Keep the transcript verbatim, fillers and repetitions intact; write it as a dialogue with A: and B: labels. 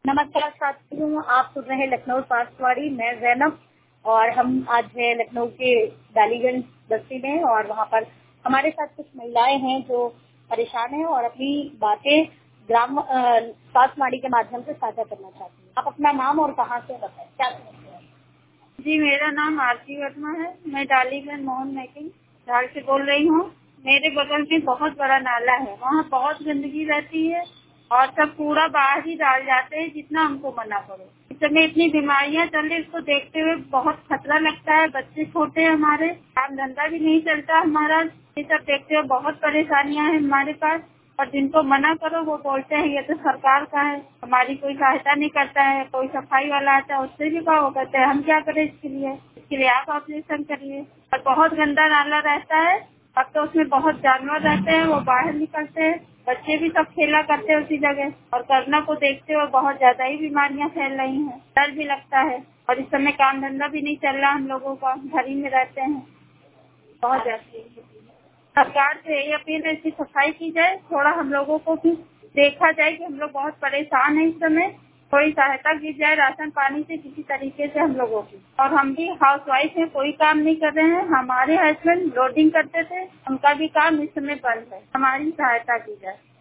A: नमस्कार साथियों, आप सुन रहे हैं लखनऊ पासवाड़ी। मैं जैनब और हम आज है लखनऊ के डालीगंज बस्ती में और वहाँ पर हमारे साथ कुछ महिलाएं हैं जो परेशान हैं और अपनी बातें ग्राम पासवाड़ी के माध्यम से साझा करना चाहती हैं। आप अपना नाम और कहाँ से बताएं, क्या समस्या है?
B: जी, मेरा नाम आरती वर्मा है। मैं डालीगंज मोहन मैकिंग झाड़ से बोल रही हूँ। मेरे बगल में बहुत बड़ा नाला है, वहाँ बहुत गंदगी रहती है और सब कूड़ा बाहर ही डाल जाते हैं, जितना हमको मना करो। इस समय इतनी बीमारियां चल रही, इसको देखते हुए बहुत खतरा लगता है। बच्चे छोटे हैं हमारे, काम धंधा भी नहीं चलता हमारा। ये सब देखते हुए बहुत परेशानियां हैं हमारे पास और जिनको मना करो वो बोलते हैं ये तो सरकार का है, हमारी कोई सहायता नहीं करता है। कोई सफाई वाला आता है, उससे भी कहा, वो कहते हैं हम क्या करें इसके लिए इसके लिए आप ऑपरेशन करिए। और बहुत गंदा नाला रहता है, अब तो उसमें बहुत जानवर रहते हैं, वो बाहर निकलते हैं, बच्चे भी सब खेला करते हैं उसी जगह और कोरोना को देखते हुए बहुत ज्यादा ही बीमारियां फैल रही हैं। डर भी लगता है और इस समय काम धंधा भी नहीं चल रहा, हम लोगों का घर ही में रहते हैं। बहुत ज्यादा सरकार से यही अपील है, इसकी सफाई की जाए, थोड़ा हम लोगों को भी देखा जाए कि हम लोग बहुत परेशान हैं इस समय। थोड़ी सहायता की जाए राशन पानी से किसी तरीके से हम लोगों की। और हम भी हाउस वाइफ हैं, कोई काम नहीं कर रहे हैं। हमारे हस्बैंड लोडिंग करते थे, उनका भी काम इस समय बंद है। हमारी सहायता की जाए।